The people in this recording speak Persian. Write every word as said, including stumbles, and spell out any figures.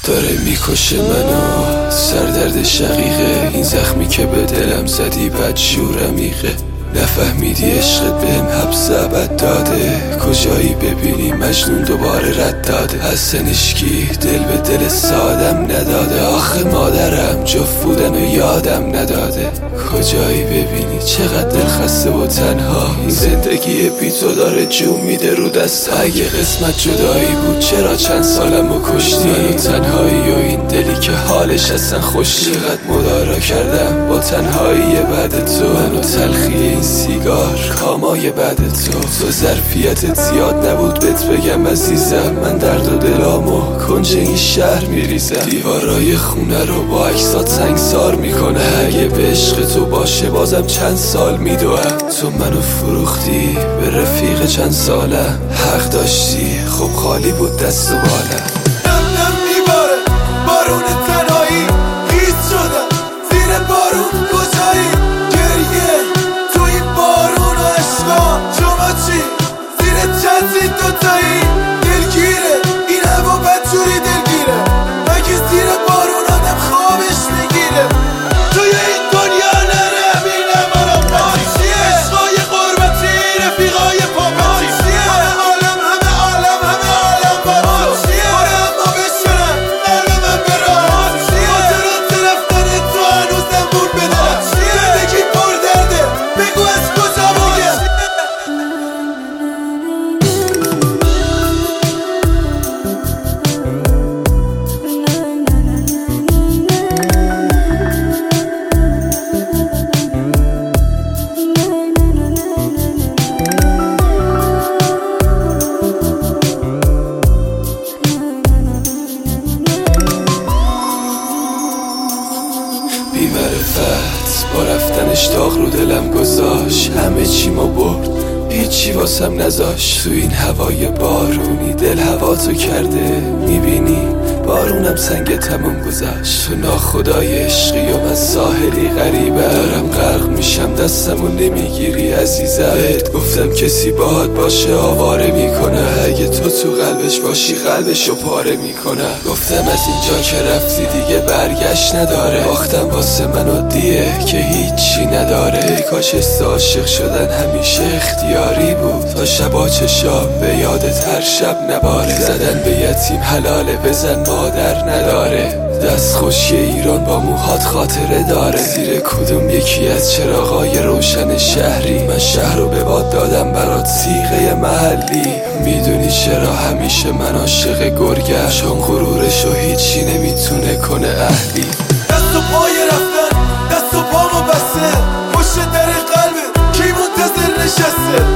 داره میکشه منو سردرد شقیقه، این زخمی که به دلم زدی بدجور عمیقه. نفهمیدی عشقت بهم حبس ابد داده، کجایی ببینی مجنون دوباره رد داده. از سنشکی دل به دل سادم نداده، آخه مادرم جفت بودن و یادم نداده. کجایی ببینی چقدر دل خسته و تنها، این زندگی بی تو داره جون میده رو دست. اگه قسمت جدایی بود چرا چند سالم رو کشتی؟ منو تنهایی و این دلی که حالش اصلا خوش. چقدر مدارا کردم با تنهایی بعد تو، منو تلخی این سیگار کامای بعد تو. تو ظرفیتت زیاد نبود بهت بگم عزیزم، من درد و دلامو کنج این شهر میریزم. دیوارای خونه رو با عکسات سنگسار میکنه، اگه به عشق تو باشه بازم چند سال میدوم. تو منو فروختی به رفیق چند ساله، حق داشتی خب خالی بود دست و بالم. نم نم میباره بارون تنهایی، خیس شدم زیر بارون کجایی؟ گریه توی بارون و عشقا، شما چی؟ زیر چتری دوتایی دلگیره، این هوا بدجوری دلگیره. مگه زیر بارون آدم خوابش میگیره؟ توی این دنیا نرمینم آرام پاچیه، عشقای غربتی رفیقای پاپاچیه. همه عالم همه عالم همه عالم پاپاچیه، باره اما بشنم قلب من برام چیه؟ خاطرات رفتن تو هنوزم بود به دلم. زندگی پر درده بگو از کجا بگم؟ بی معرفت با رفتنش داغ رو دلم گذاشت، همه چی ما برد هیچی واسم نذاش. تو این هوای بارونی دل هوا تو کرده، میبینی بارونم سنگ تموم گذاشت. تو ناخدای عشقی و من ساحلی غریبه، دارم غرق میشم دستمو نمیگیری عزیزم. بهت گفتم کسی باهات باشه آواره میکنه، اگه تو تو قلبش باشی قلبشو پاره میکنه. گفتم از اینجا که رفتی دیگه برگشت نداره، باختم واسه منو دیه که هیچی نداره. کاش حس عاشق شدن همیشه اختیاری بود، تا شبا چشام به یادت هر شب نباره. زدن به یتیم حلاله بزن مادر نداره، دست خوشی ایران با موهات خاطره داره. زیر کدوم یکی از چراغای روشن شهری، من شهر رو به باد دادم برات صیغه محلی. میدونی چرا همیشه من عاشق گرگم؟ چون غرورشو هیچی نمیتونه کنه اهلی. دست و پای رفتن دست و پامو بسته، پشت در قلبه کی منتظر نشسته؟